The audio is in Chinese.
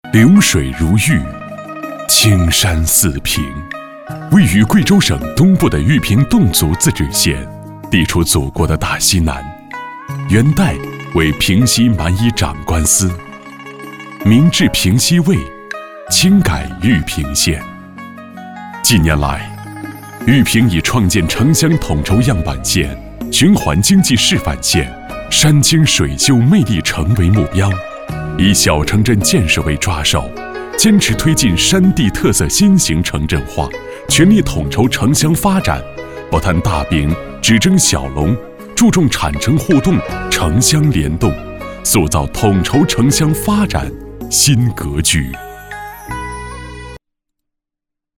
流水如玉，青山似屏。位于贵州省东部的玉屏侗族自治县，地处祖国的大西南，元代为平西蛮夷长官司，明治平西尉，清改玉屏县。近年来，玉屏以创建城乡统筹样板县、循环经济示范县、山清水秀魅力城为目标，以小城镇建设为抓手，坚持推进山地特色新型城镇化，全力统筹城乡发展，不摊大饼，只蒸小笼，注重产城互动、城乡联动，塑造统筹城乡发展新格局。